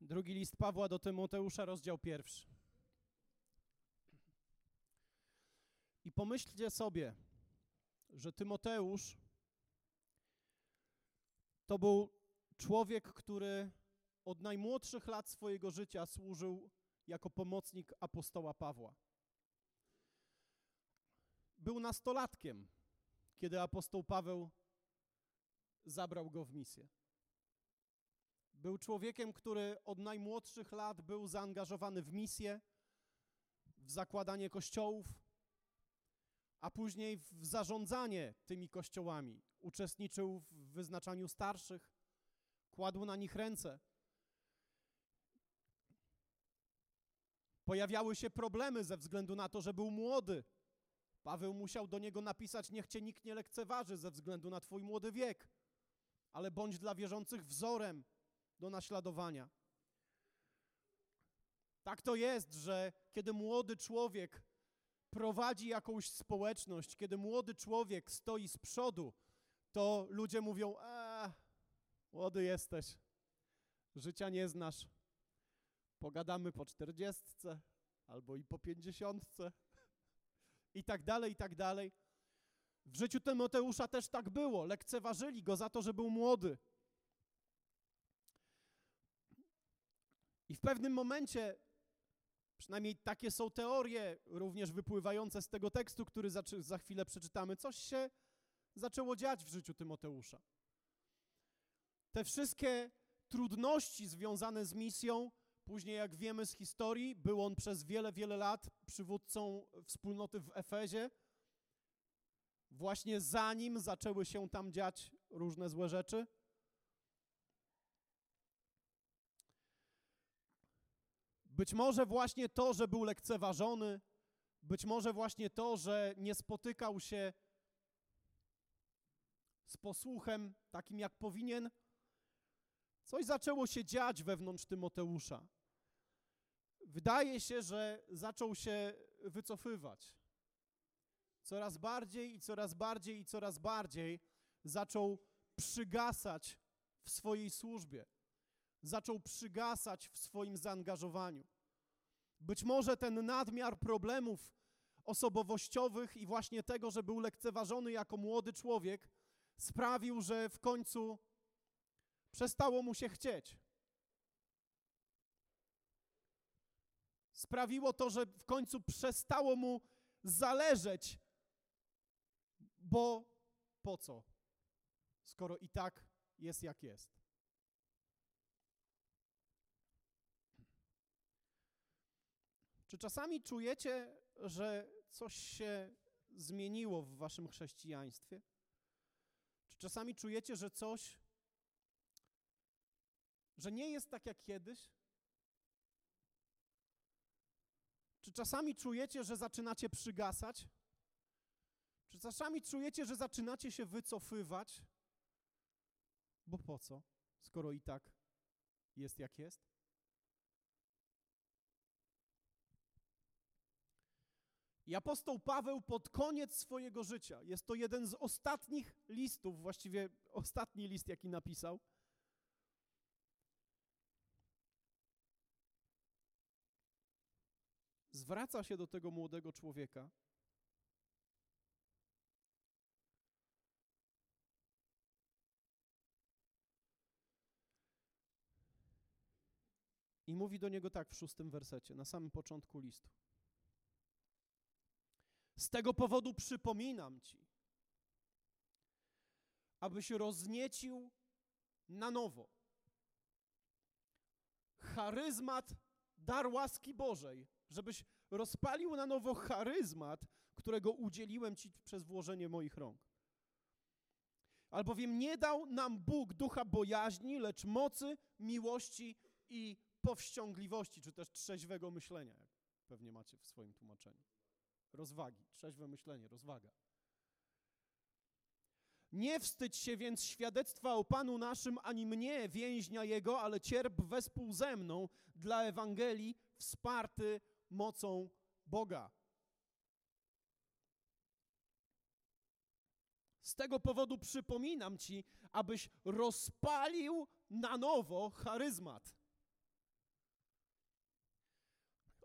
Drugi list Pawła do Tymoteusza, rozdział 1. I pomyślcie sobie, że Tymoteusz to był człowiek, który od najmłodszych lat swojego życia służył jako pomocnik apostoła Pawła. Był nastolatkiem, kiedy apostoł Paweł zabrał go w misję. Był człowiekiem, który od najmłodszych lat był zaangażowany w misję, w zakładanie kościołów, a później w zarządzanie tymi kościołami. Uczestniczył w wyznaczaniu starszych, kładł na nich ręce. Pojawiały się problemy ze względu na to, że był młody. Paweł musiał do niego napisać: niech cię nikt nie lekceważy ze względu na twój młody wiek, ale bądź dla wierzących wzorem do naśladowania. Tak to jest, że kiedy młody człowiek prowadzi jakąś społeczność, kiedy młody człowiek stoi z przodu, to ludzie mówią: młody jesteś, życia nie znasz, pogadamy po 40 albo i po 50 i tak dalej, i tak dalej. W życiu Tymoteusza też tak było, lekceważyli go za to, że był młody. I w pewnym momencie, przynajmniej takie są teorie, również wypływające z tego tekstu, który za chwilę przeczytamy, coś się zaczęło dziać w życiu Tymoteusza. Te wszystkie trudności związane z misją, później jak wiemy z historii, był on przez wiele, wiele lat przywódcą wspólnoty w Efezie, właśnie zanim zaczęły się tam dziać różne złe rzeczy. Być może właśnie to, że był lekceważony, być może właśnie to, że nie spotykał się z posłuchem takim, jak powinien, coś zaczęło się dziać wewnątrz Tymoteusza. Wydaje się, że zaczął się wycofywać. Coraz bardziej i coraz bardziej i coraz bardziej zaczął przygasać w swojej służbie. Zaczął przygasać w swoim zaangażowaniu. Być może ten nadmiar problemów osobowościowych i właśnie tego, że był lekceważony jako młody człowiek, sprawił, że w końcu przestało mu się chcieć. Sprawiło to, że w końcu przestało mu zależeć, bo po co, skoro i tak jest jak jest. Czy czasami czujecie, że coś się zmieniło w waszym chrześcijaństwie? Czy czasami czujecie, że coś, że nie jest tak jak kiedyś? Czy czasami czujecie, że zaczynacie przygasać? Czy czasami czujecie, że zaczynacie się wycofywać? Bo po co, skoro i tak jest jak jest? I apostoł Paweł pod koniec swojego życia, jest to jeden z ostatnich listów, właściwie ostatni list, jaki napisał, zwraca się do tego młodego człowieka i mówi do niego tak w 6 wersecie, na samym początku listu. Z tego powodu przypominam ci, abyś rozniecił na nowo charyzmat, dar łaski Bożej, żebyś rozpalił na nowo charyzmat, którego udzieliłem ci przez włożenie moich rąk. Albowiem nie dał nam Bóg ducha bojaźni, lecz mocy, miłości i powściągliwości, czy też trzeźwego myślenia, jak pewnie macie w swoim tłumaczeniu. Rozwagi, trzeźwe myślenie, rozwaga. Nie wstydź się więc świadectwa o Panu naszym, ani mnie, więźnia Jego, ale cierp wespół ze mną dla Ewangelii, wsparty mocą Boga. Z tego powodu przypominam ci, abyś rozpalił na nowo charyzmat.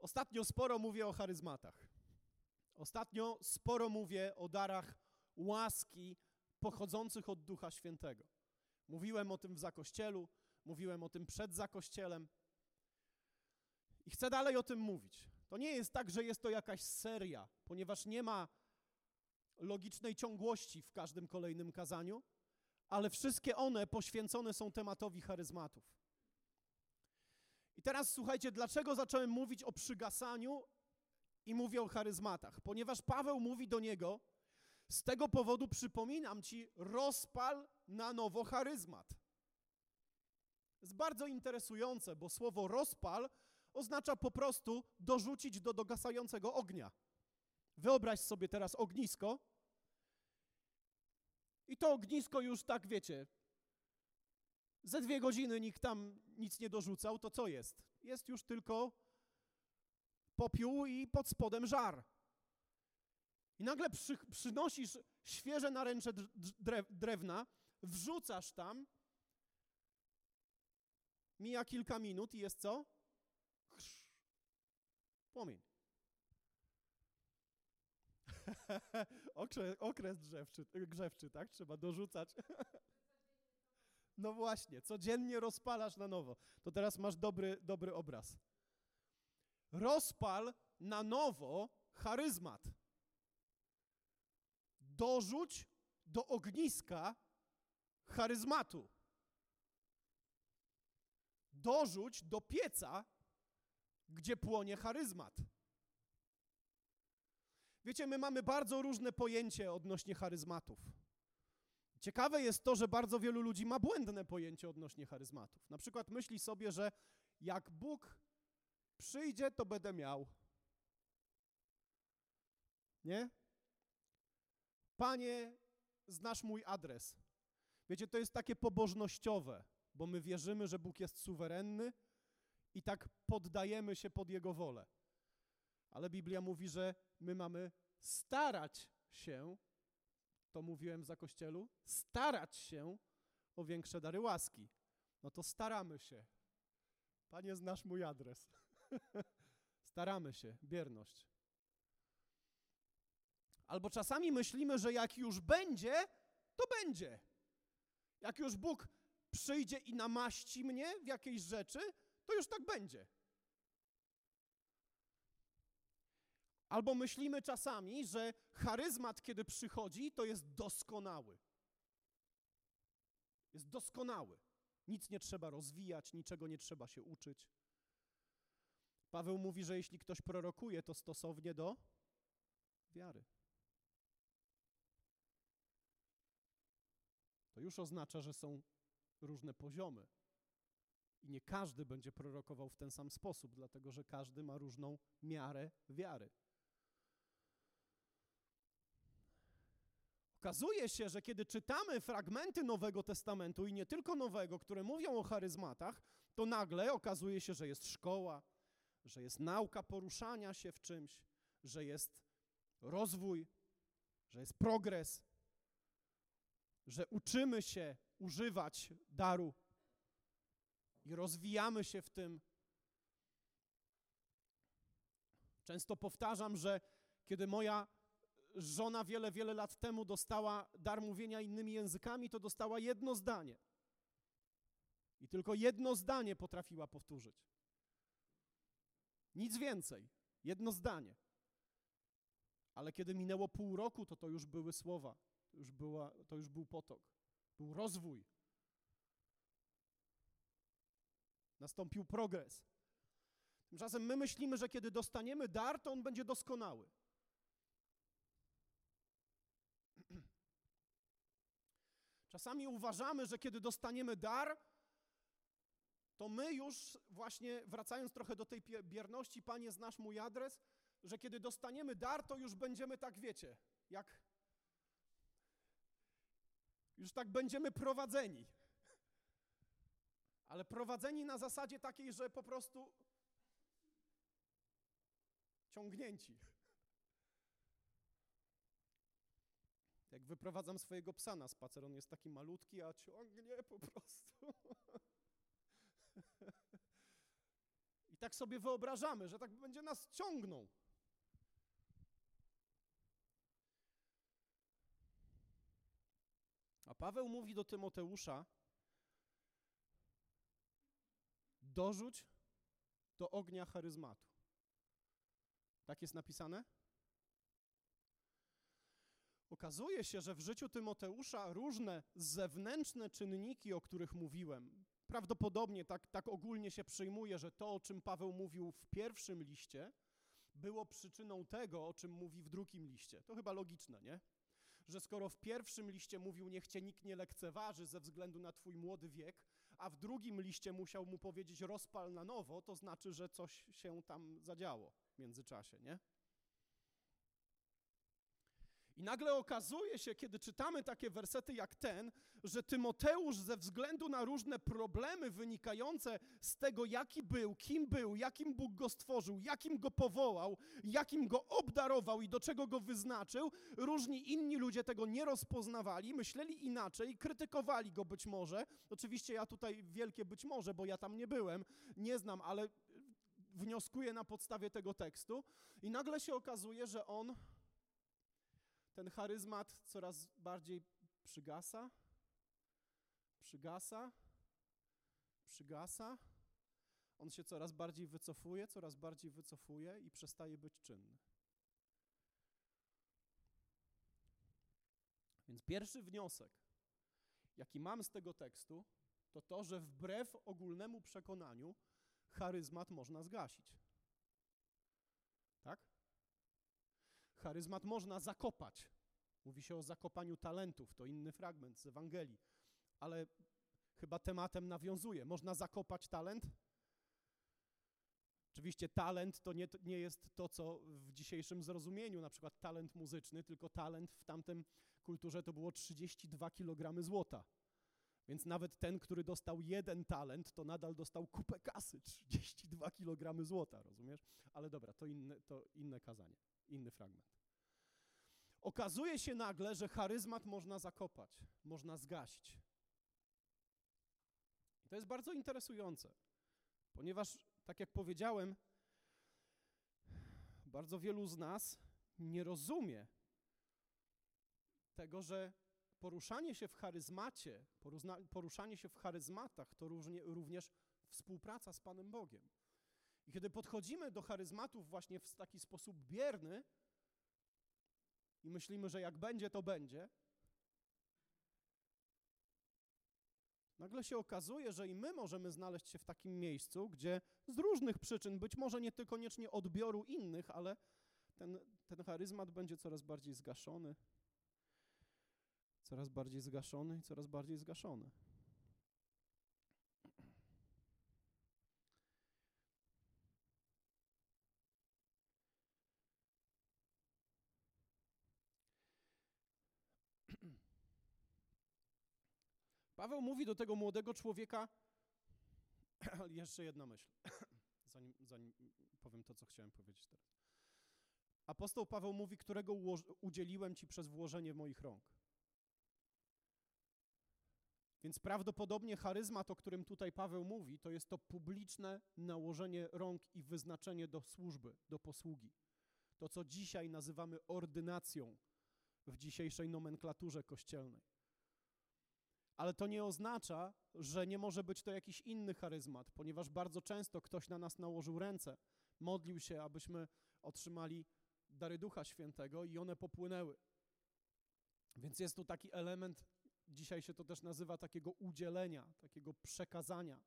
Ostatnio sporo mówię o charyzmatach. Ostatnio sporo mówię o darach łaski pochodzących od Ducha Świętego. Mówiłem o tym w zakościelu, mówiłem o tym przed zakościelem i chcę dalej o tym mówić. To nie jest tak, że jest to jakaś seria, ponieważ nie ma logicznej ciągłości w każdym kolejnym kazaniu, ale wszystkie one poświęcone są tematowi charyzmatów. I teraz słuchajcie, dlaczego zacząłem mówić o przygasaniu i mówię o charyzmatach? Ponieważ Paweł mówi do niego, z tego powodu przypominam ci, rozpal na nowo charyzmat. Jest bardzo interesujące, bo słowo rozpal oznacza po prostu dorzucić do dogasającego ognia. Wyobraź sobie teraz ognisko i to ognisko już tak, wiecie, ze 2 godziny nikt tam nic nie dorzucał, to co jest? Jest już tylko popiół i pod spodem żar. I nagle przynosisz świeże naręcze drewna, wrzucasz tam, mija kilka minut i jest co? Płomień. Okres grzewczy, tak? Trzeba dorzucać. No właśnie, codziennie rozpalasz na nowo. To teraz masz dobry obraz. Rozpal na nowo charyzmat. Dorzuć do ogniska charyzmatu. Dorzuć do pieca, gdzie płonie charyzmat. Wiecie, my mamy bardzo różne pojęcie odnośnie charyzmatów. Ciekawe jest to, że bardzo wielu ludzi ma błędne pojęcie odnośnie charyzmatów. Na przykład myśli sobie, że jak Bóg przyjdzie, to będę miał. Nie? Panie, znasz mój adres. Wiecie, to jest takie pobożnościowe, bo my wierzymy, że Bóg jest suwerenny i tak poddajemy się pod Jego wolę. Ale Biblia mówi, że my mamy starać się, to mówiłem w zakościelu, starać się o większe dary łaski. No to staramy się. Panie, znasz mój adres. Staramy się, bierność. Albo czasami myślimy, że jak już będzie, to będzie. Jak już Bóg przyjdzie i namaści mnie w jakiejś rzeczy, to już tak będzie. Albo myślimy czasami, że charyzmat, kiedy przychodzi, to jest doskonały. Jest doskonały. Nic nie trzeba rozwijać, niczego nie trzeba się uczyć. Paweł mówi, że jeśli ktoś prorokuje, to stosownie do wiary. To już oznacza, że są różne poziomy. I nie każdy będzie prorokował w ten sam sposób, dlatego że każdy ma różną miarę wiary. Okazuje się, że kiedy czytamy fragmenty Nowego Testamentu i nie tylko Nowego, które mówią o charyzmatach, to nagle okazuje się, że jest szkoła, że jest nauka poruszania się w czymś, że jest rozwój, że jest progres, że uczymy się używać daru i rozwijamy się w tym. Często powtarzam, że kiedy moja żona wiele lat temu dostała dar mówienia innymi językami, to dostała jedno zdanie. I tylko jedno zdanie potrafiła powtórzyć. Nic więcej. Jedno zdanie. Ale kiedy minęło pół roku, to już były słowa. To już był potok. Był rozwój. Nastąpił progres. Tymczasem my myślimy, że kiedy dostaniemy dar, to on będzie doskonały. Czasami uważamy, że kiedy dostaniemy dar, to my już właśnie, wracając trochę do tej bierności, Panie, znasz mój adres, że kiedy dostaniemy dar, to już będziemy tak, wiecie, już tak będziemy prowadzeni. Ale prowadzeni na zasadzie takiej, że po prostu ciągnięci. Jak wyprowadzam swojego psa na spacer, on jest taki malutki, a ciągnie po prostu. I tak sobie wyobrażamy, że tak będzie nas ciągnął. A Paweł mówi do Tymoteusza: dorzuć do ognia charyzmatu. Tak jest napisane? Okazuje się, że w życiu Tymoteusza różne zewnętrzne czynniki, o których mówiłem, prawdopodobnie tak ogólnie się przyjmuje, że to, o czym Paweł mówił w pierwszym liście, było przyczyną tego, o czym mówi w drugim liście. To chyba logiczne, nie? Że skoro w pierwszym liście mówił, niech cię nikt nie lekceważy ze względu na twój młody wiek, a w drugim liście musiał mu powiedzieć rozpal na nowo, to znaczy, że coś się tam zadziało w międzyczasie, nie? I nagle okazuje się, kiedy czytamy takie wersety jak ten, że Tymoteusz ze względu na różne problemy wynikające z tego, jaki był, jakim Bóg go stworzył, jakim go powołał, jakim go obdarował i do czego go wyznaczył, różni inni ludzie tego nie rozpoznawali, myśleli inaczej, krytykowali go być może. Oczywiście ja tutaj wielkie być może, bo ja tam nie byłem, nie znam, ale wnioskuję na podstawie tego tekstu. I nagle się okazuje, że ten charyzmat coraz bardziej przygasa, on się coraz bardziej wycofuje i przestaje być czynny. Więc pierwszy wniosek, jaki mam z tego tekstu, to to, że wbrew ogólnemu przekonaniu charyzmat można zgasić. Tak? Charyzmat można zakopać. Mówi się o zakopaniu talentów, to inny fragment z Ewangelii, ale chyba tematem nawiązuje. Można zakopać talent? Oczywiście talent to nie jest to, co w dzisiejszym zrozumieniu, na przykład talent muzyczny, tylko talent w tamtym kulturze to było 32 kg złota. Więc nawet ten, który dostał 1 talent, to nadal dostał kupę kasy, 32 kg złota, rozumiesz? Ale dobra, to inne kazanie, inny fragment. Okazuje się nagle, że charyzmat można zakopać, można zgasić. I to jest bardzo interesujące, ponieważ, tak jak powiedziałem, bardzo wielu z nas nie rozumie tego, że poruszanie się w charyzmacie, poruszanie się w charyzmatach to również współpraca z Panem Bogiem. I kiedy podchodzimy do charyzmatów właśnie w taki sposób bierny i myślimy, że jak będzie, to będzie, nagle się okazuje, że i my możemy znaleźć się w takim miejscu, gdzie z różnych przyczyn, być może nie tylko koniecznie odbioru innych, ale ten charyzmat będzie coraz bardziej zgaszony, coraz bardziej zgaszony i coraz bardziej zgaszony. Paweł mówi do tego młodego człowieka, jeszcze jedna myśl, zanim powiem to, co chciałem powiedzieć teraz. Apostoł Paweł mówi, którego udzieliłem ci przez włożenie moich rąk. Więc prawdopodobnie charyzmat, o którym tutaj Paweł mówi, to jest to publiczne nałożenie rąk i wyznaczenie do służby, do posługi. To, co dzisiaj nazywamy ordynacją w dzisiejszej nomenklaturze kościelnej. Ale to nie oznacza, że nie może być to jakiś inny charyzmat, ponieważ bardzo często ktoś na nas nałożył ręce, modlił się, abyśmy otrzymali dary Ducha Świętego i one popłynęły. Więc jest tu taki element, dzisiaj się to też nazywa takiego udzielenia, takiego przekazania.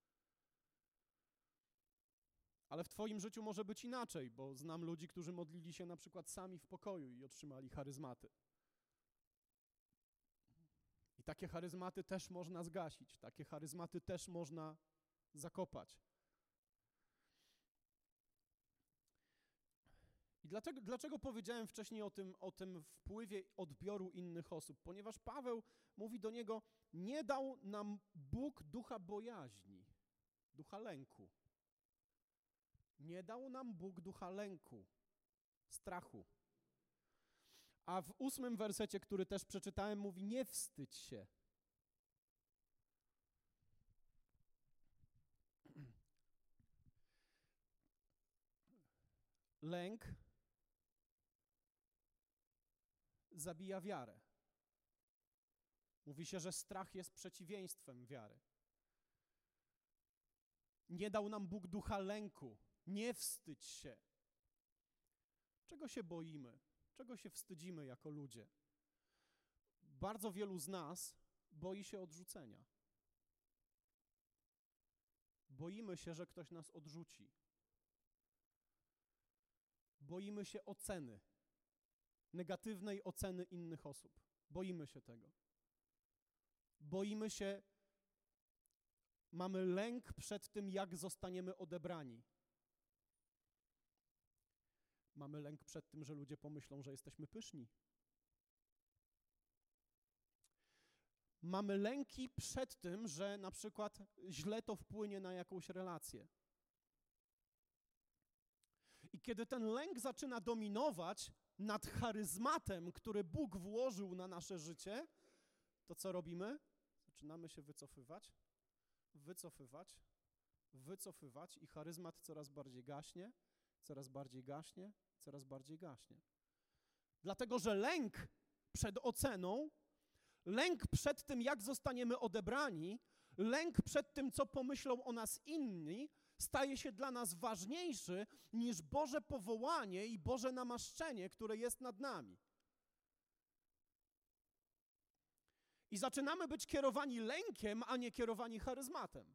Ale w twoim życiu może być inaczej, bo znam ludzi, którzy modlili się na przykład sami w pokoju i otrzymali charyzmaty. I takie charyzmaty też można zgasić, takie charyzmaty też można zakopać. I dlaczego powiedziałem wcześniej o tym wpływie odbioru innych osób? Ponieważ Paweł mówi do niego, nie dał nam Bóg ducha bojaźni, ducha lęku. Nie dał nam Bóg ducha lęku, strachu. A w 8 wersecie, który też przeczytałem, mówi, nie wstydź się. Lęk zabija wiarę. Mówi się, że strach jest przeciwieństwem wiary. Nie dał nam Bóg ducha lęku. Nie wstydź się. Czego się boimy? Czego się wstydzimy jako ludzie? Bardzo wielu z nas boi się odrzucenia. Boimy się, że ktoś nas odrzuci. Boimy się oceny, negatywnej oceny innych osób. Boimy się tego. Boimy się, mamy lęk przed tym, jak zostaniemy odebrani. Mamy lęk przed tym, że ludzie pomyślą, że jesteśmy pyszni. Mamy lęki przed tym, że na przykład źle to wpłynie na jakąś relację. I kiedy ten lęk zaczyna dominować nad charyzmatem, który Bóg włożył na nasze życie, to co robimy? Zaczynamy się wycofywać i charyzmat coraz bardziej gaśnie, coraz bardziej gaśnie, coraz bardziej gaśnie. Dlatego, że lęk przed oceną, lęk przed tym, jak zostaniemy odebrani, lęk przed tym, co pomyślą o nas inni, staje się dla nas ważniejszy niż Boże powołanie i Boże namaszczenie, które jest nad nami. I zaczynamy być kierowani lękiem, a nie kierowani charyzmatem.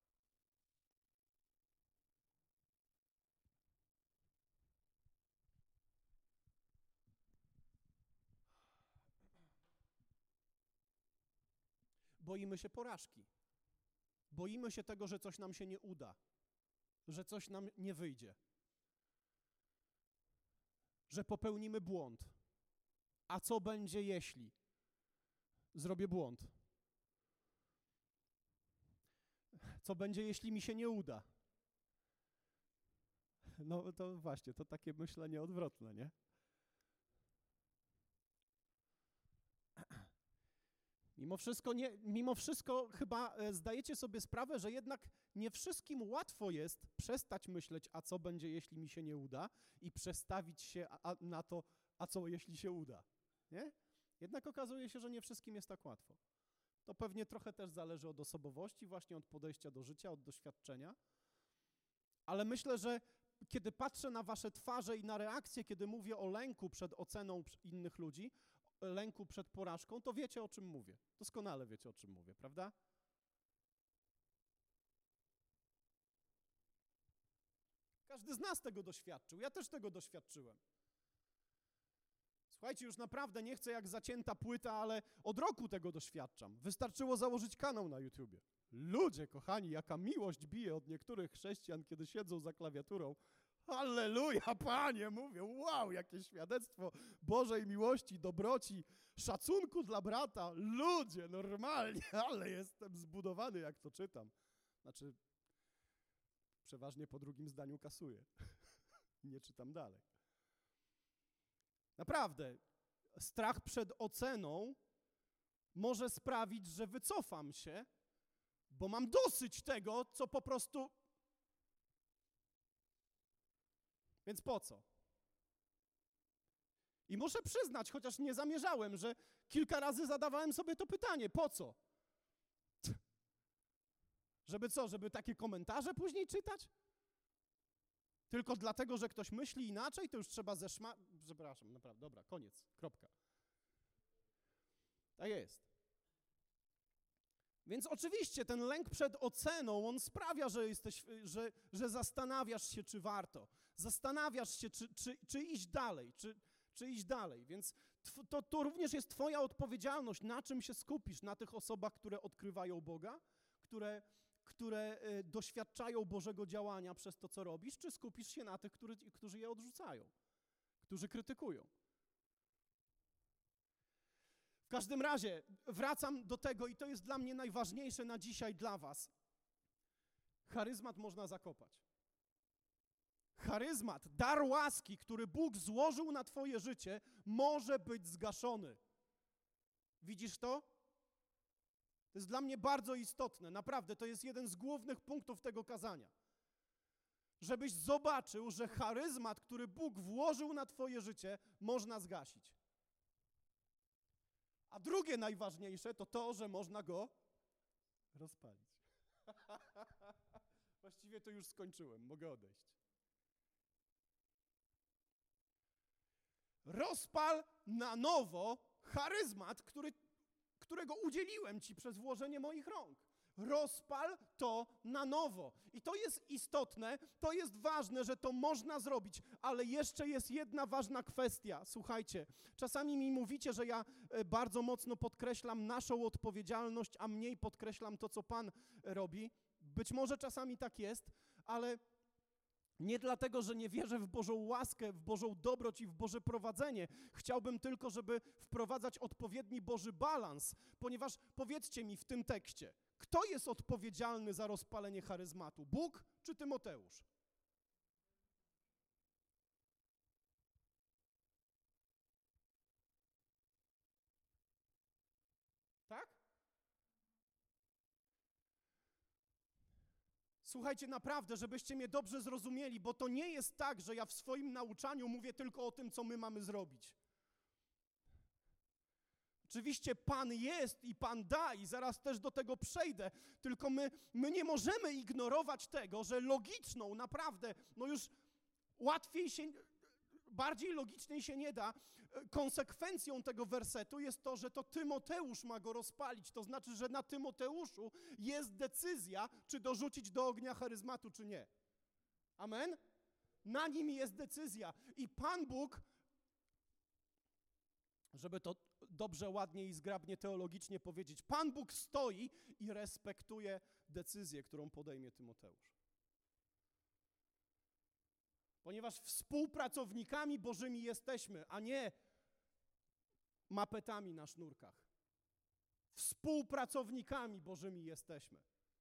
Boimy się porażki. Boimy się tego, że coś nam się nie uda, że coś nam nie wyjdzie, że popełnimy błąd. A co będzie, jeśli zrobię błąd? Co będzie, jeśli mi się nie uda? No to właśnie, to takie myślenie odwrotne, nie? Mimo wszystko chyba zdajecie sobie sprawę, że jednak nie wszystkim łatwo jest przestać myśleć, a co będzie, jeśli mi się nie uda, i przestawić się na to, a co, jeśli się uda, nie? Jednak okazuje się, że nie wszystkim jest tak łatwo. To pewnie trochę też zależy od osobowości, właśnie od podejścia do życia, od doświadczenia. Ale myślę, że kiedy patrzę na wasze twarze i na reakcje, kiedy mówię o lęku przed oceną innych ludzi, lęku przed porażką, to wiecie, o czym mówię. Doskonale wiecie, o czym mówię, prawda? Każdy z nas tego doświadczył. Ja też tego doświadczyłem. Słuchajcie, już naprawdę nie chcę jak zacięta płyta, ale od roku tego doświadczam. Wystarczyło założyć kanał na YouTubie. Ludzie, kochani, jaka miłość bije od niektórych chrześcijan, kiedy siedzą za klawiaturą. Halleluja, Panie, mówię, wow, jakie świadectwo Bożej miłości, dobroci, szacunku dla brata. Ludzie, normalnie, ale jestem zbudowany, jak to czytam. Znaczy, przeważnie po drugim zdaniu kasuję. Nie czytam dalej. Naprawdę, strach przed oceną może sprawić, że wycofam się, bo mam dosyć tego, co po prostu... Więc po co? I muszę przyznać, chociaż nie zamierzałem, że kilka razy zadawałem sobie to pytanie, po co? Żeby co, żeby takie komentarze później czytać? Tylko dlatego, że ktoś myśli inaczej, to już trzeba Przepraszam, naprawdę, dobra, koniec, kropka. Tak jest. Więc oczywiście ten lęk przed oceną, on sprawia, że zastanawiasz się, czy warto. Zastanawiasz się, czy iść dalej, czy iść dalej. Więc to również jest twoja odpowiedzialność, na czym się skupisz, na tych osobach, które odkrywają Boga, które doświadczają Bożego działania przez to, co robisz, czy skupisz się na tych, którzy je odrzucają, którzy krytykują. W każdym razie wracam do tego i to jest dla mnie najważniejsze na dzisiaj dla was. Charyzmat można zakopać. Charyzmat, dar łaski, który Bóg złożył na twoje życie, może być zgaszony. Widzisz to? To jest dla mnie bardzo istotne, naprawdę, to jest jeden z głównych punktów tego kazania. żebyś zobaczył, że charyzmat, który Bóg włożył na twoje życie, można zgasić. A drugie najważniejsze to to, że można go rozpalić. Właściwie to już skończyłem, mogę odejść. Rozpal na nowo charyzmat, którego udzieliłem ci przez włożenie moich rąk. Rozpal to na nowo. I to jest istotne, to jest ważne, że to można zrobić, ale jeszcze jest jedna ważna kwestia. Słuchajcie, czasami mi mówicie, że ja bardzo mocno podkreślam naszą odpowiedzialność, a mniej podkreślam to, co Pan robi. Być może czasami tak jest, ale nie dlatego, że nie wierzę w Bożą łaskę, w Bożą dobroć i w Boże prowadzenie. Chciałbym tylko, żeby wprowadzać odpowiedni Boży balans, ponieważ powiedzcie mi w tym tekście, kto jest odpowiedzialny za rozpalenie charyzmatu? Bóg czy Tymoteusz? Tak? Słuchajcie, naprawdę, żebyście mnie dobrze zrozumieli, bo to nie jest tak, że ja w swoim nauczaniu mówię tylko o tym, co my mamy zrobić. Oczywiście Pan jest i Pan da i zaraz też do tego przejdę, tylko my nie możemy ignorować tego, że logiczną, naprawdę, no już łatwiej się, bardziej logicznej się nie da, konsekwencją tego wersetu jest to, że to Tymoteusz ma go rozpalić. To znaczy, że na Tymoteuszu jest decyzja, czy dorzucić do ognia charyzmatu, czy nie. Amen? Na nim jest decyzja. I Pan Bóg, żeby to dobrze, ładnie i zgrabnie teologicznie powiedzieć, Pan Bóg stoi i respektuje decyzję, którą podejmie Tymoteusz. Ponieważ współpracownikami Bożymi jesteśmy, a nie mapetami na sznurkach. Współpracownikami Bożymi jesteśmy.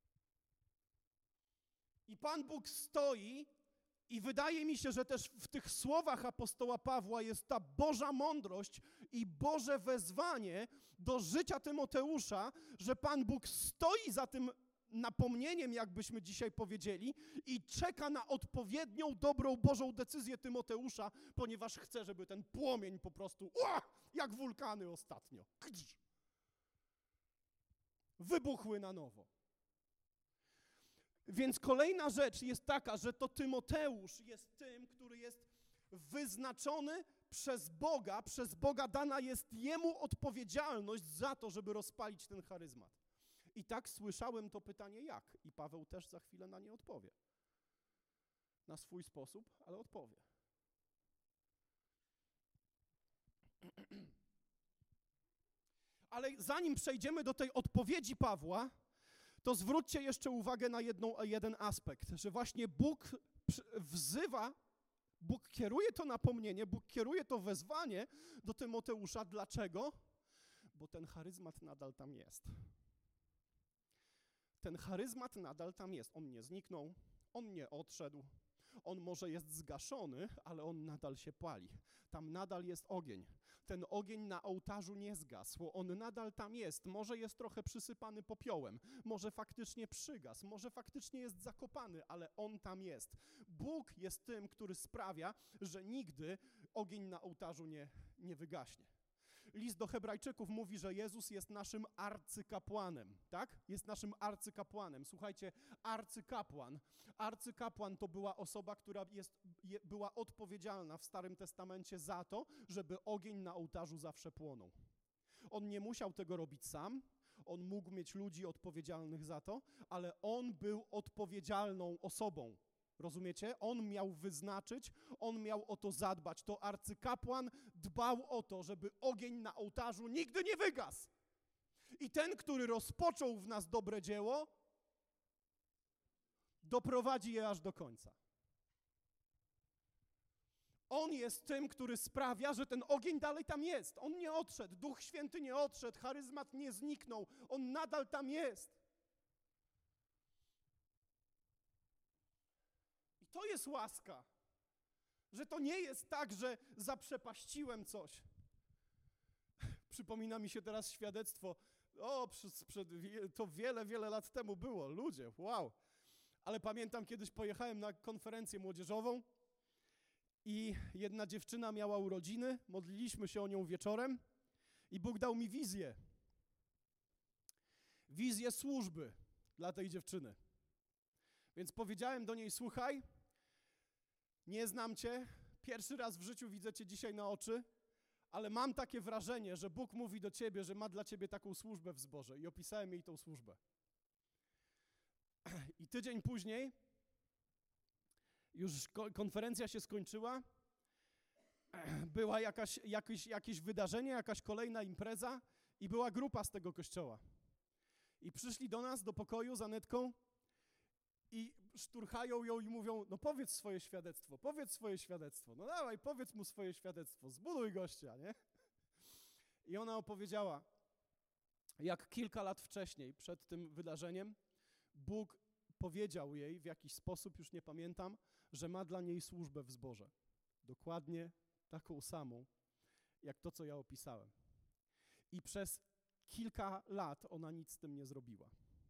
I Pan Bóg stoi i wydaje mi się, że też w tych słowach apostoła Pawła jest ta Boża mądrość i Boże wezwanie do życia Tymoteusza, że Pan Bóg stoi za tym napomnieniem, jakbyśmy dzisiaj powiedzieli, i czeka na odpowiednią, dobrą, Bożą decyzję Tymoteusza, ponieważ chce, żeby ten płomień po prostu, jak wulkany ostatnio, wybuchły na nowo. Więc kolejna rzecz jest taka, że to Tymoteusz jest tym, który jest wyznaczony przez Boga dana jest jemu odpowiedzialność za to, żeby rozpalić ten charyzmat. I tak słyszałem to pytanie jak? I Paweł też za chwilę na nie odpowie. Na swój sposób, ale odpowie. Ale zanim przejdziemy do tej odpowiedzi Pawła, to zwróćcie jeszcze uwagę na jeden aspekt, że właśnie Bóg wzywa, Bóg kieruje to napomnienie, Bóg kieruje to wezwanie do Tymoteusza. Dlaczego? Bo ten charyzmat nadal tam jest. Ten charyzmat nadal tam jest. On nie zniknął, on nie odszedł. On może jest zgaszony, ale on nadal się pali. Tam nadal jest ogień. Ten ogień na ołtarzu nie zgasł. On nadal tam jest. Może jest trochę przysypany popiołem. Może faktycznie przygasł. Może faktycznie jest zakopany, ale on tam jest. Bóg jest tym, który sprawia, że nigdy ogień na ołtarzu nie wygaśnie. List do Hebrajczyków mówi, że Jezus jest naszym arcykapłanem, tak? Jest naszym arcykapłanem. Słuchajcie, arcykapłan to była osoba, która była odpowiedzialna w Starym Testamencie za to, żeby ogień na ołtarzu zawsze płonął. On nie musiał tego robić sam, on mógł mieć ludzi odpowiedzialnych za to, ale on był odpowiedzialną osobą. Rozumiecie? On miał wyznaczyć, on miał o to zadbać. To arcykapłan dbał o to, żeby ogień na ołtarzu nigdy nie wygasł. I ten, który rozpoczął w nas dobre dzieło, doprowadzi je aż do końca. On jest tym, który sprawia, że ten ogień dalej tam jest. On nie odszedł, Duch Święty nie odszedł, charyzmat nie zniknął, on nadal tam jest. To jest łaska, że to nie jest tak, że zaprzepaściłem coś. Przypomina mi się teraz świadectwo, to wiele, wiele lat temu było, ludzie, wow. Ale pamiętam, kiedyś pojechałem na konferencję młodzieżową i jedna dziewczyna miała urodziny, modliliśmy się o nią wieczorem i Bóg dał mi wizję. Wizję służby dla tej dziewczyny. Więc powiedziałem do niej: słuchaj, nie znam cię, pierwszy raz w życiu widzę cię dzisiaj na oczy, ale mam takie wrażenie, że Bóg mówi do ciebie, że ma dla ciebie taką służbę w zborze. I opisałem jej tą służbę. I tydzień później już konferencja się skończyła, była jakieś wydarzenie, jakaś kolejna impreza i była grupa z tego kościoła. I przyszli do nas, do pokoju z Anetką i szturchają ją i mówią: no powiedz swoje świadectwo, no dawaj, powiedz mu swoje świadectwo, zbuduj gościa, nie? I ona opowiedziała, jak kilka lat wcześniej, przed tym wydarzeniem, Bóg powiedział jej w jakiś sposób, już nie pamiętam, że ma dla niej służbę w zborze. Dokładnie taką samą, jak to, co ja opisałem. I przez kilka lat ona nic z tym nie zrobiła.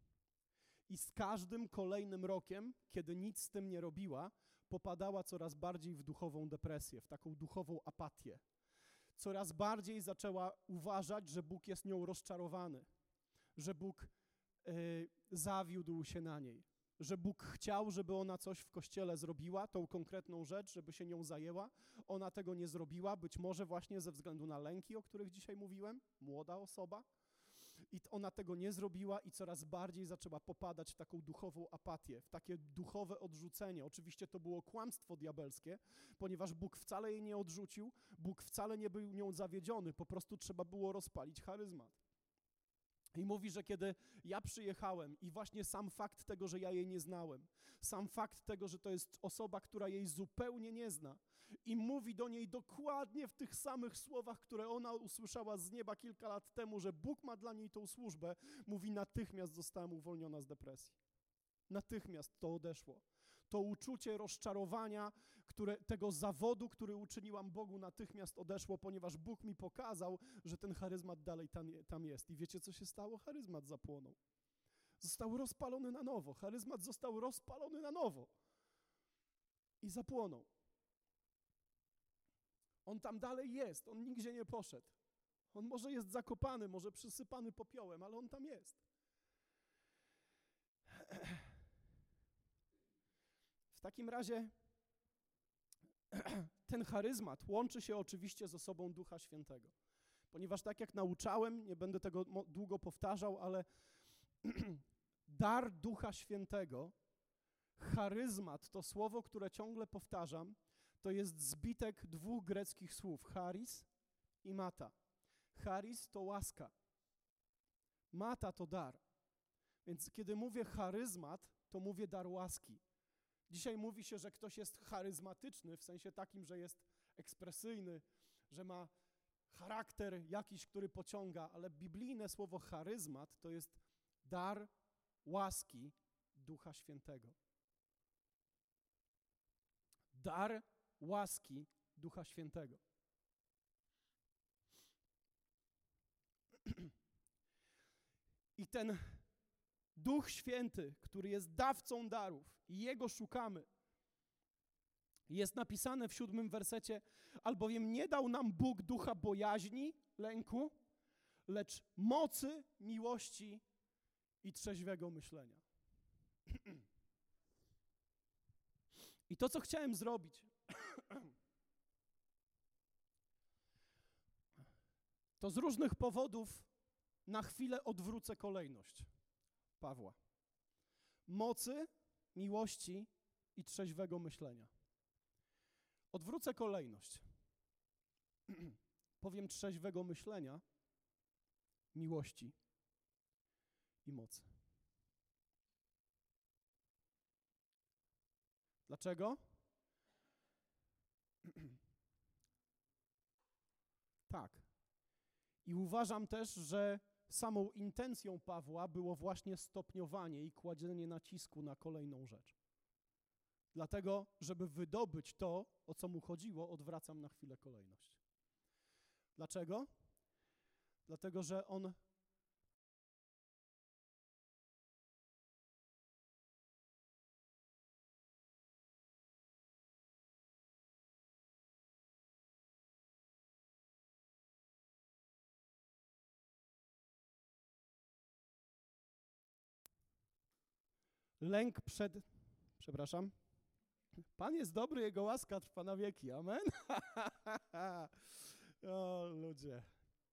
I z każdym kolejnym rokiem, kiedy nic z tym nie robiła, popadała coraz bardziej w duchową depresję, w taką duchową apatię. Coraz bardziej zaczęła uważać, że Bóg jest nią rozczarowany, że Bóg zawiódł się na niej, że Bóg chciał, żeby ona coś w kościele zrobiła, tą konkretną rzecz, żeby się nią zajęła. Ona tego nie zrobiła, być może właśnie ze względu na lęki, o których dzisiaj mówiłem, młoda osoba. I ona tego nie zrobiła i coraz bardziej zaczęła popadać w taką duchową apatię, w takie duchowe odrzucenie. Oczywiście to było kłamstwo diabelskie, ponieważ Bóg wcale jej nie odrzucił, Bóg wcale nie był nią zawiedziony, po prostu trzeba było rozpalić charyzmat. I mówi, że kiedy ja przyjechałem i właśnie sam fakt tego, że ja jej nie znałem, sam fakt tego, że to jest osoba, która jej zupełnie nie zna i mówi do niej dokładnie w tych samych słowach, które ona usłyszała z nieba kilka lat temu, że Bóg ma dla niej tą służbę, mówi: natychmiast zostałem uwolniona z depresji. Natychmiast to odeszło. To uczucie rozczarowania, tego zawodu, który uczyniłam Bogu, natychmiast odeszło, ponieważ Bóg mi pokazał, że ten charyzmat dalej tam jest. I wiecie, co się stało? Charyzmat zapłonął. Został rozpalony na nowo. Charyzmat został rozpalony na nowo. I zapłonął. On tam dalej jest. On nigdzie nie poszedł. On może jest zakopany, może przysypany popiołem, ale on tam jest. W takim razie ten charyzmat łączy się oczywiście z osobą Ducha Świętego. Ponieważ tak jak nauczałem, nie będę tego długo powtarzał, ale dar Ducha Świętego, charyzmat, to słowo, które ciągle powtarzam, to jest zbitek dwóch greckich słów, charis i mata. Charis to łaska, mata to dar. Więc kiedy mówię charyzmat, to mówię dar łaski. Dzisiaj mówi się, że ktoś jest charyzmatyczny, w sensie takim, że jest ekspresyjny, że ma charakter jakiś, który pociąga, ale biblijne słowo charyzmat to jest dar łaski Ducha Świętego. Dar łaski Ducha Świętego. I ten Duch Święty, który jest dawcą darów i Jego szukamy. Jest napisane w 7 wersecie: albowiem nie dał nam Bóg ducha bojaźni, lęku, lecz mocy, miłości i trzeźwego myślenia. I to, co chciałem zrobić, to z różnych powodów na chwilę odwrócę kolejność Pawła. Mocy, miłości i trzeźwego myślenia. Odwrócę kolejność. Powiem trzeźwego myślenia, miłości i mocy. Dlaczego? Tak. I uważam też, że samą intencją Pawła było właśnie stopniowanie i kładzenie nacisku na kolejną rzecz. Dlatego, żeby wydobyć to, o co mu chodziło, odwracam na chwilę kolejność. Dlaczego? Dlatego, że on Lęk przed... Przepraszam. Pan jest dobry, Jego łaska trwa na wieki. Amen? O, ludzie.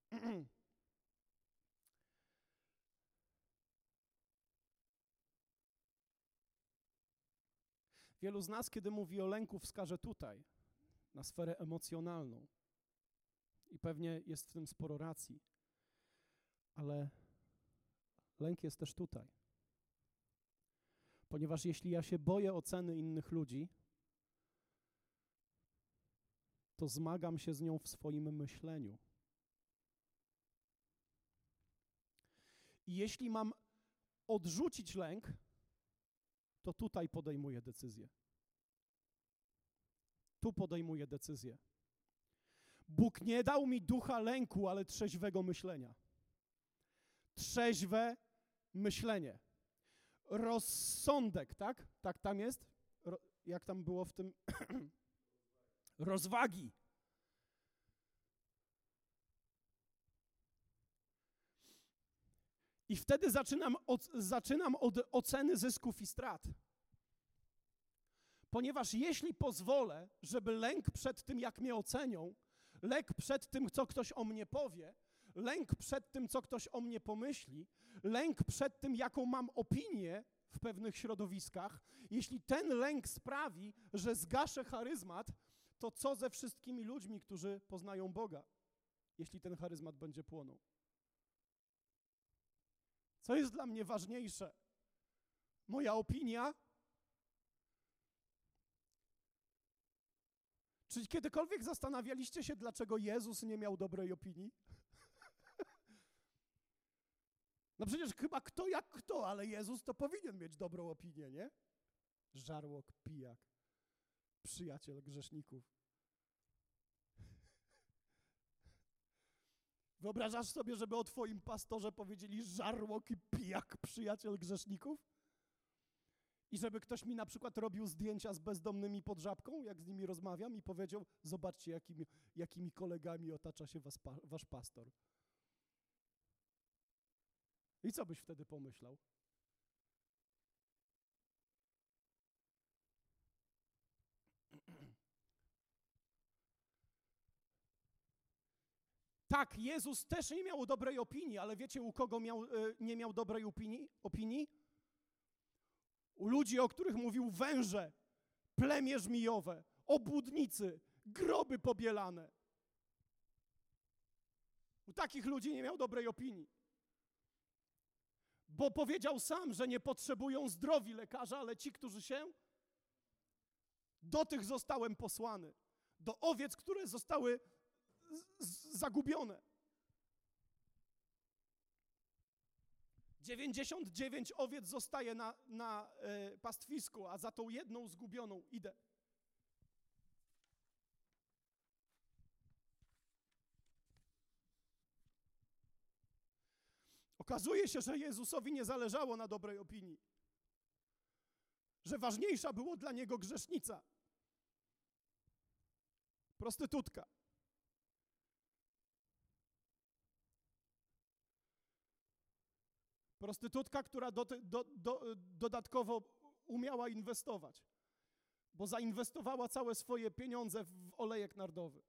Wielu z nas, kiedy mówi o lęku, wskaże tutaj, na sferę emocjonalną. I pewnie jest w tym sporo racji. Ale lęk jest też tutaj. Ponieważ jeśli ja się boję oceny innych ludzi, to zmagam się z nią w swoim myśleniu. I jeśli mam odrzucić lęk, to tutaj podejmuję decyzję. Tu podejmuję decyzję. Bóg nie dał mi ducha lęku, ale trzeźwego myślenia. Trzeźwe myślenie. Rozsądek, tak? Tak tam jest? Jak tam było w tym? Rozwagi. I wtedy zaczynam od oceny zysków i strat. Ponieważ jeśli pozwolę, żeby lęk przed tym, jak mnie ocenią, lęk przed tym, co ktoś o mnie powie, lęk przed tym, co ktoś o mnie pomyśli, lęk przed tym, jaką mam opinię w pewnych środowiskach, jeśli ten lęk sprawi, że zgaszę charyzmat, to co ze wszystkimi ludźmi, którzy poznają Boga, jeśli ten charyzmat będzie płonął? Co jest dla mnie ważniejsze? Moja opinia? Czy kiedykolwiek zastanawialiście się, dlaczego Jezus nie miał dobrej opinii? No przecież chyba kto jak kto, ale Jezus to powinien mieć dobrą opinię, nie? Żarłok, pijak, przyjaciel grzeszników. Wyobrażasz sobie, żeby o twoim pastorze powiedzieli żarłok i pijak, przyjaciel grzeszników? I żeby ktoś mi na przykład robił zdjęcia z bezdomnymi pod żabką, jak z nimi rozmawiam i powiedział, zobaczcie, jakimi kolegami otacza się wasz pastor. I co byś wtedy pomyślał? Tak, Jezus też nie miał dobrej opinii, ale wiecie, u kogo nie miał dobrej opinii? U ludzi, o których mówił węże, plemię żmijowe, obłudnicy, groby pobielane. U takich ludzi nie miał dobrej opinii. Bo powiedział sam, że nie potrzebują zdrowi lekarza, ale ci, którzy się... Do tych zostałem posłany. Do owiec, które zostały zagubione. 99 owiec zostaje na pastwisku, a za tą jedną zgubioną idę. Okazuje się, że Jezusowi nie zależało na dobrej opinii. Że ważniejsza było dla Niego grzesznica. Prostytutka. Prostytutka, która dodatkowo umiała inwestować, bo zainwestowała całe swoje pieniądze w olejek nardowy.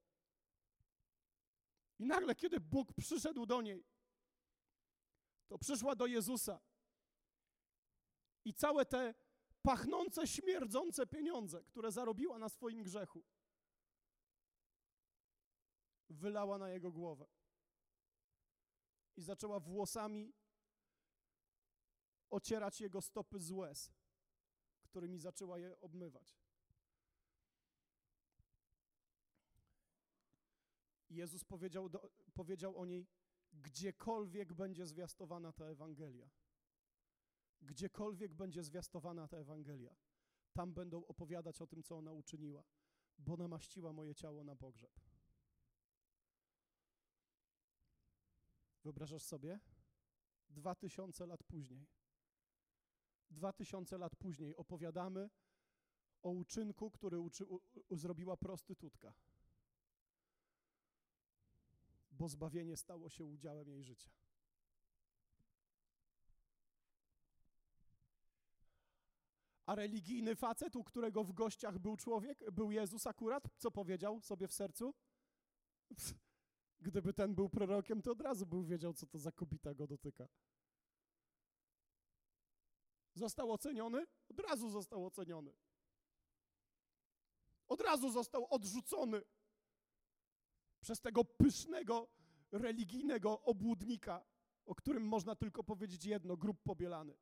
I nagle, kiedy Bóg przyszedł do niej, to przyszła do Jezusa i całe te pachnące, śmierdzące pieniądze, które zarobiła na swoim grzechu, wylała na Jego głowę i zaczęła włosami ocierać Jego stopy z łez, którymi zaczęła je obmywać. I Jezus powiedział o niej, gdziekolwiek będzie zwiastowana ta Ewangelia, gdziekolwiek będzie zwiastowana ta Ewangelia, tam będą opowiadać o tym, co ona uczyniła, bo namaściła moje ciało na pogrzeb. Wyobrażasz sobie? 2000 lat później. 2000 lat później opowiadamy o uczynku, który zrobiła prostytutka, bo zbawienie stało się udziałem jej życia. A religijny facet, u którego w gościach był człowiek, był Jezus akurat, co powiedział sobie w sercu? Gdyby ten był prorokiem, to od razu by wiedział, co to za kobita go dotyka. Został oceniony? Od razu został oceniony. Od razu został odrzucony przez tego pysznego, religijnego obłudnika, o którym można tylko powiedzieć jedno: grób pobielany.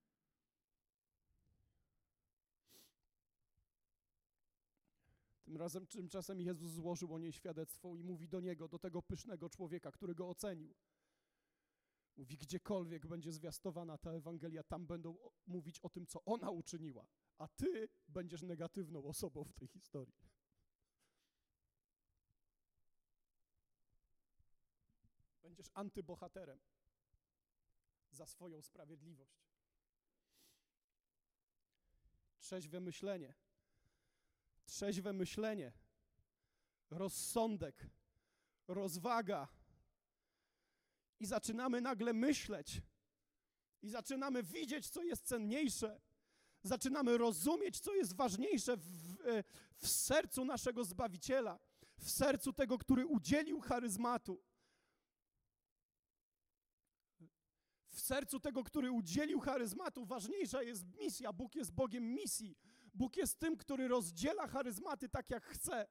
Tymczasem Jezus złożył o niej świadectwo i mówi do niego, do tego pysznego człowieka, który go ocenił. Mówi, gdziekolwiek będzie zwiastowana ta Ewangelia, tam będą mówić o tym, co ona uczyniła, a ty będziesz negatywną osobą w tej historii. Będziesz antybohaterem za swoją sprawiedliwość. Trzeźwe myślenie, rozsądek, rozwaga. I zaczynamy nagle myśleć i zaczynamy widzieć, co jest cenniejsze. Zaczynamy rozumieć, co jest ważniejsze w sercu naszego Zbawiciela, w sercu tego, który udzielił charyzmatu. W sercu tego, który udzielił charyzmatu, ważniejsza jest misja. Bóg jest Bogiem misji. Bóg jest tym, który rozdziela charyzmaty tak, jak chce.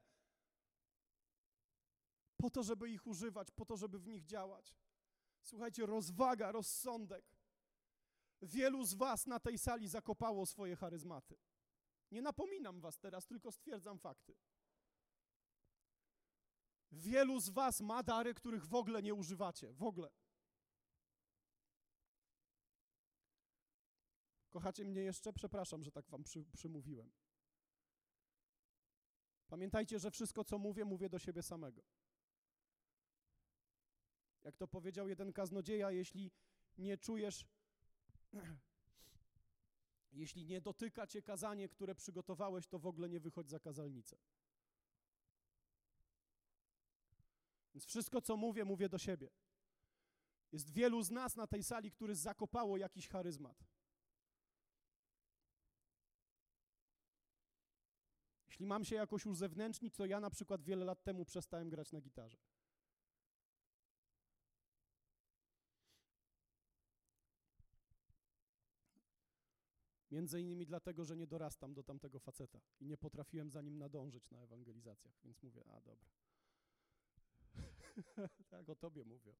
Po to, żeby ich używać, po to, żeby w nich działać. Słuchajcie, rozwaga, rozsądek. Wielu z was na tej sali zakopało swoje charyzmaty. Nie napominam was teraz, tylko stwierdzam fakty. Wielu z was ma dary, których w ogóle nie używacie. W ogóle. Kochacie mnie jeszcze? Przepraszam, że tak wam przymówiłem. Pamiętajcie, że wszystko, co mówię, mówię do siebie samego. Jak to powiedział jeden kaznodzieja, jeśli nie czujesz, jeśli nie dotyka cię kazanie, które przygotowałeś, to w ogóle nie wychodź za kazalnicę. Więc wszystko, co mówię, mówię do siebie. Jest wielu z nas na tej sali, którzy zakopało jakiś charyzmat. Jeśli mam się jakoś uzewnętrznić, to ja na przykład wiele lat temu przestałem grać na gitarze. Między innymi dlatego, że nie dorastam do tamtego faceta i nie potrafiłem za nim nadążyć na ewangelizacjach, więc mówię, a dobra. Tak, o tobie mówię.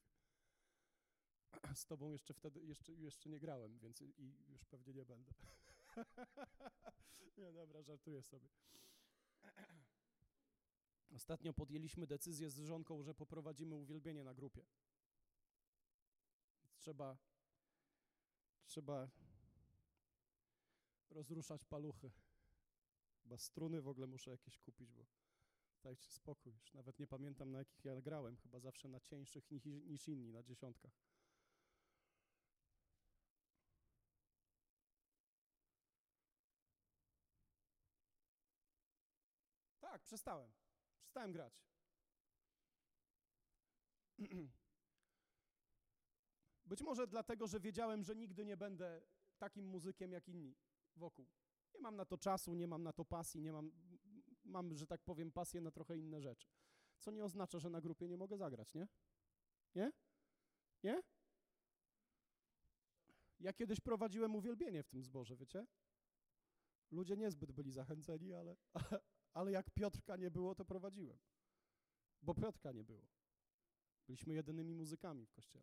Z tobą jeszcze wtedy, jeszcze nie grałem, więc i już pewnie nie będę. Nie, dobra, żartuję sobie. Ostatnio podjęliśmy decyzję z żonką, że poprowadzimy uwielbienie na grupie. Trzeba rozruszać paluchy. Chyba struny w ogóle muszę jakieś kupić, bo dajcie spokój. Już nawet nie pamiętam, na jakich ja grałem. Chyba zawsze na cieńszych niż inni, na 10. Tak, przestałem grać. Być może dlatego, że wiedziałem, że nigdy nie będę takim muzykiem jak inni wokół. Nie mam na to czasu, nie mam na to pasji, mam, że tak powiem, pasję na trochę inne rzeczy. Co nie oznacza, że na grupie nie mogę zagrać, nie? Nie? Nie? Ja kiedyś prowadziłem uwielbienie w tym zborze, wiecie? Ludzie niezbyt byli zachęceni, ale jak Piotrka nie było, to prowadziłem. Bo Piotrka nie było. Byliśmy jedynymi muzykami w kościele.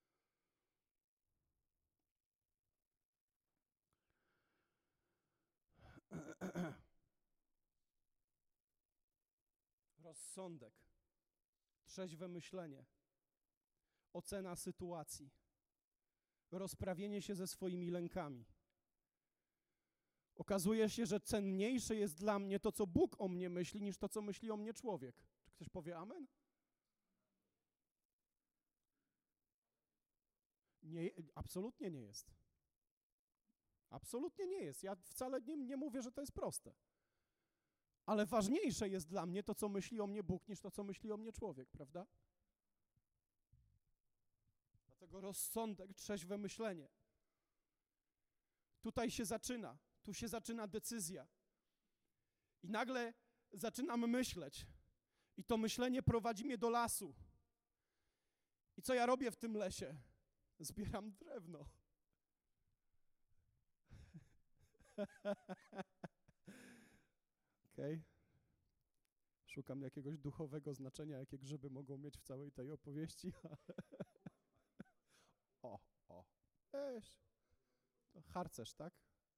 Rozsądek, trzeźwe myślenie, ocena sytuacji, rozprawienie się ze swoimi lękami. Okazuje się, że cenniejsze jest dla mnie to, co Bóg o mnie myśli, niż to, co myśli o mnie człowiek. Czy ktoś powie amen? Nie, absolutnie nie jest. Absolutnie nie jest. Ja wcale nie mówię, że to jest proste. Ale ważniejsze jest dla mnie to, co myśli o mnie Bóg, niż to, co myśli o mnie człowiek, prawda? Dlatego rozsądek, trzeźwe myślenie. Tutaj się zaczyna. Tu się zaczyna decyzja. I nagle zaczynam myśleć. I to myślenie prowadzi mnie do lasu. I co ja robię w tym lesie? Zbieram drewno. Okej. Szukam jakiegoś duchowego znaczenia, jakie grzyby mogą mieć w całej tej opowieści. Weź. Harcerz, tak?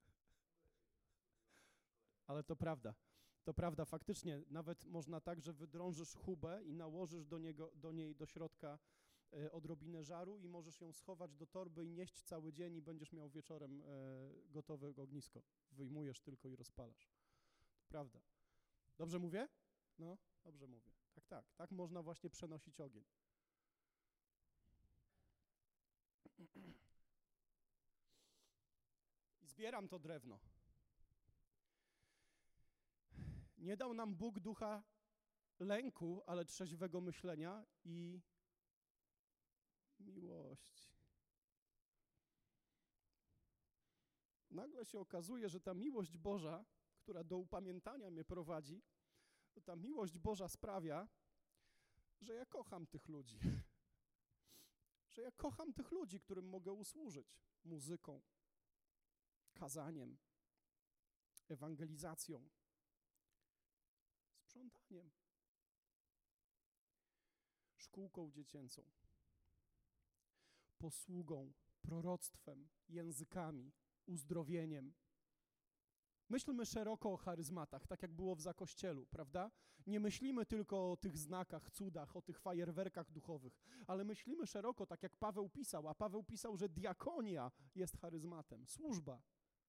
Ale to prawda. To prawda, faktycznie nawet można tak, że wydrążysz chubę i nałożysz do niej do środka odrobinę żaru i możesz ją schować do torby i nieść cały dzień i będziesz miał wieczorem gotowe ognisko. Wyjmujesz tylko i rozpalasz. To prawda. Dobrze mówię? No, dobrze mówię. Tak. Tak można właśnie przenosić ogień. I zbieram to drewno. Nie dał nam Bóg ducha lęku, ale trzeźwego myślenia i miłości. Nagle się okazuje, że ta miłość Boża, która do upamiętania mnie prowadzi, to ta miłość Boża sprawia, że ja kocham tych ludzi. Że ja kocham tych ludzi, którym mogę usłużyć muzyką, kazaniem, ewangelizacją, sprzątaniem, szkółką dziecięcą, posługą, proroctwem, językami, uzdrowieniem. Myślmy szeroko o charyzmatach, tak jak było w Zakościelu, prawda? Nie myślimy tylko o tych znakach, cudach, o tych fajerwerkach duchowych, ale myślimy szeroko, tak jak Paweł pisał, a Paweł pisał, że diakonia jest charyzmatem, służba.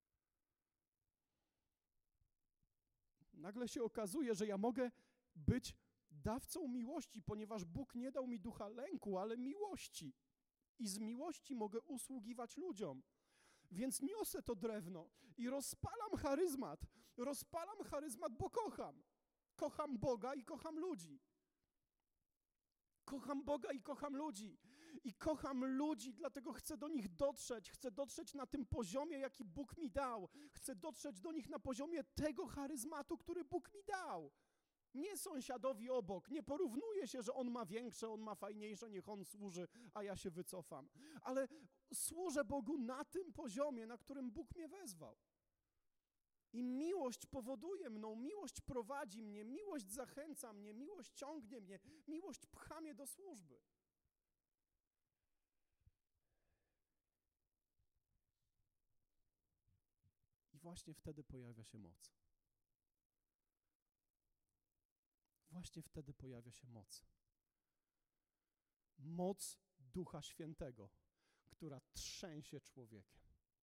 Nagle się okazuje, że ja mogę być dawcą miłości, ponieważ Bóg nie dał mi ducha lęku, ale miłości. I z miłości mogę usługiwać ludziom. Więc niosę to drewno i rozpalam charyzmat. Rozpalam charyzmat, bo kocham. Kocham Boga i kocham ludzi. Kocham Boga i kocham ludzi. I kocham ludzi, dlatego chcę do nich dotrzeć. Chcę dotrzeć na tym poziomie, jaki Bóg mi dał. Chcę dotrzeć do nich na poziomie tego charyzmatu, który Bóg mi dał. Nie sąsiadowi obok, nie porównuję się, że on ma większe, on ma fajniejsze, niech on służy, a ja się wycofam. Ale służę Bogu na tym poziomie, na którym Bóg mnie wezwał. I miłość powoduje mną, miłość prowadzi mnie, miłość zachęca mnie, miłość ciągnie mnie, miłość pcha mnie do służby. I właśnie wtedy pojawia się moc. Właśnie wtedy pojawia się moc. Moc Ducha Świętego, która trzęsie człowiekiem.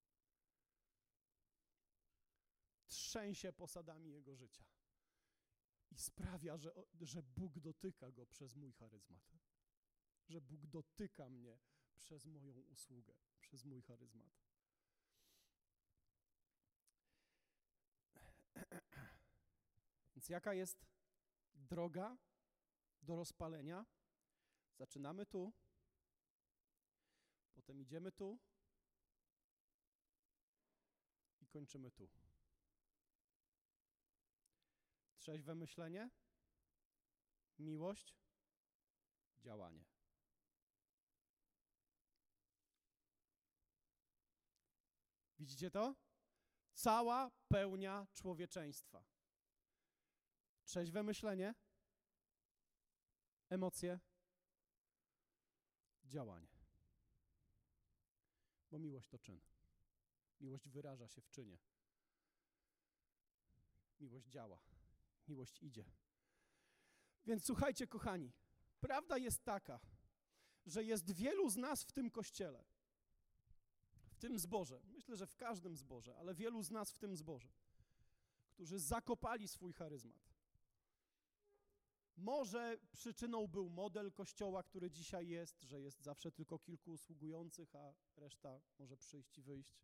Trzęsie posadami jego życia. I sprawia, że Bóg dotyka go przez mój charyzmat. Że Bóg dotyka mnie przez moją usługę, przez mój charyzmat. Więc jaka jest droga do rozpalenia? Zaczynamy tu, potem idziemy tu i kończymy tu. Trzeźwe myślenie, miłość, działanie. Widzicie to? Cała pełnia człowieczeństwa. Trzeźwe myślenie, emocje, działanie. Bo miłość to czyn. Miłość wyraża się w czynie. Miłość działa. Miłość idzie. Więc słuchajcie, kochani, prawda jest taka, że jest wielu z nas w tym kościele, w tym zborze, myślę, że w każdym zborze, ale wielu z nas w tym zborze, którzy zakopali swój charyzmat. Może przyczyną był model kościoła, który dzisiaj jest, że jest zawsze tylko kilku usługujących, a reszta może przyjść i wyjść.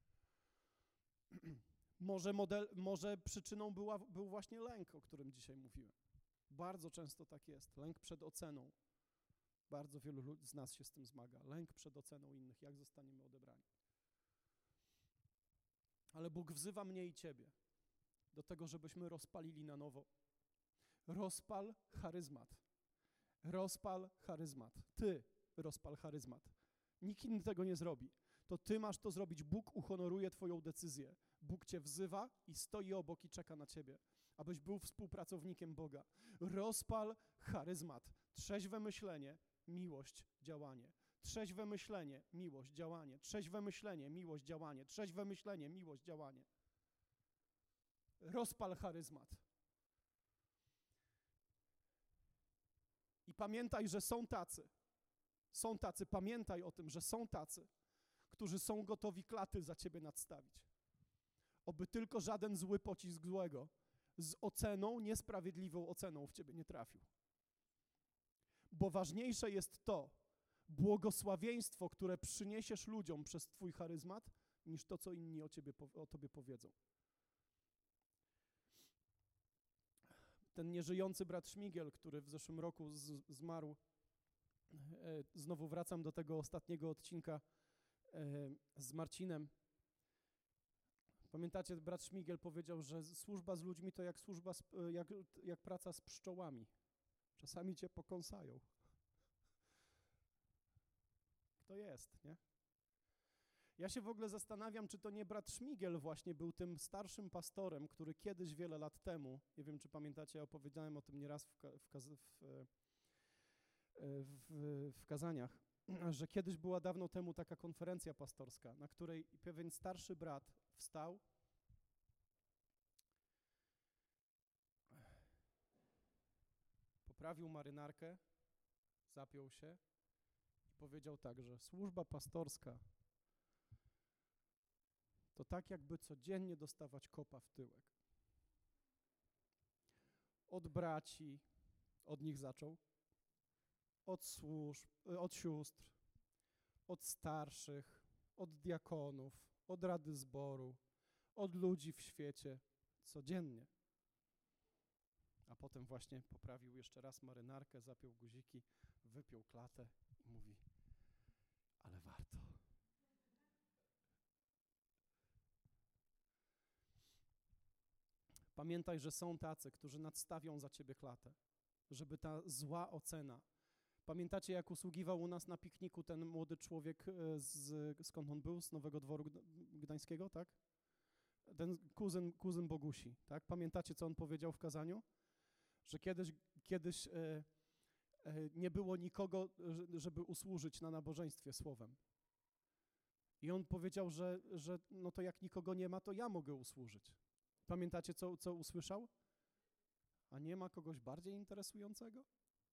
Może przyczyną był właśnie lęk, o którym dzisiaj mówiłem. Bardzo często tak jest. Lęk przed oceną. Bardzo wielu z nas się z tym zmaga. Lęk przed oceną innych, jak zostaniemy odebrani. Ale Bóg wzywa mnie i ciebie do tego, żebyśmy rozpalili na nowo. Rozpal charyzmat. Rozpal charyzmat. Ty rozpal charyzmat. Nikt inny tego nie zrobi. To ty masz to zrobić. Bóg uhonoruje twoją decyzję. Bóg cię wzywa i stoi obok i czeka na ciebie, abyś był współpracownikiem Boga. Rozpal charyzmat. Trzeźwe myślenie, miłość, działanie. Trzeźwe myślenie, miłość, działanie. Trzeźwe myślenie, miłość, działanie. Trzeźwe myślenie, miłość, działanie. Rozpal charyzmat. I pamiętaj, że są tacy, pamiętaj o tym, że są tacy, którzy są gotowi klaty za ciebie nadstawić. Oby tylko żaden zły pocisk złego z oceną, niesprawiedliwą oceną w ciebie nie trafił. Bo ważniejsze jest to błogosławieństwo, które przyniesiesz ludziom przez twój charyzmat, niż to, co inni o tobie powiedzą. Ten nieżyjący brat Szmigiel, który w zeszłym roku zmarł, znowu wracam do tego ostatniego odcinka z Marcinem. Pamiętacie, brat Szmigiel powiedział, że służba z ludźmi to jak praca z pszczołami. Czasami cię pokąsają. Kto jest, nie? Ja się w ogóle zastanawiam, czy to nie brat Szmigiel właśnie był tym starszym pastorem, który kiedyś, wiele lat temu, nie wiem, czy pamiętacie, ja opowiedziałem o tym nieraz w kazaniach, że kiedyś była dawno temu taka konferencja pastorska, na której pewien starszy brat wstał poprawił marynarkę, zapiął się i powiedział tak, że służba pastorska to tak jakby codziennie dostawać kopa w tyłek. Od braci, od nich zaczął, od służb, od sióstr, od starszych, od diakonów, od rady zboru, od ludzi w świecie, codziennie. A potem właśnie poprawił jeszcze raz marynarkę, zapiął guziki, wypiął klatę i mówi, ale warto. Pamiętaj, że są tacy, którzy nadstawią za ciebie klatę, żeby ta zła ocena. Pamiętacie, jak usługiwał u nas na pikniku ten młody człowiek, skąd on był? Z Nowego Dworu Gdańskiego, tak? Ten kuzyn Bogusi, tak? Pamiętacie, co on powiedział w kazaniu? Że kiedyś nie było nikogo, żeby usłużyć na nabożeństwie słowem. I on powiedział, że no to jak nikogo nie ma, to ja mogę usłużyć. Pamiętacie, co usłyszał? A nie ma kogoś bardziej interesującego?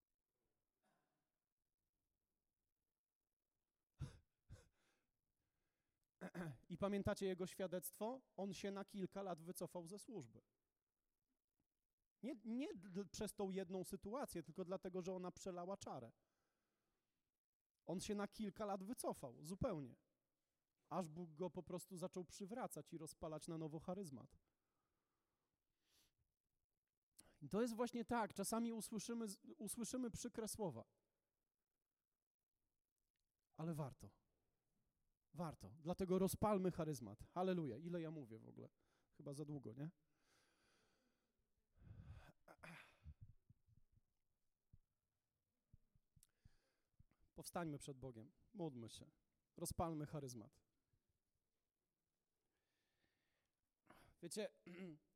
I pamiętacie jego świadectwo? On się na kilka lat wycofał ze służby. Nie przez tą jedną sytuację, tylko dlatego, że ona przelała czarę. On się na kilka lat wycofał, zupełnie. Aż Bóg go po prostu zaczął przywracać i rozpalać na nowo charyzmat. I to jest właśnie tak, czasami usłyszymy przykre słowa. Ale warto. Warto. Dlatego rozpalmy charyzmat. Halleluja. Ile ja mówię w ogóle? Chyba za długo, nie? Powstańmy przed Bogiem. Módlmy się. Rozpalmy charyzmat. Wiecie,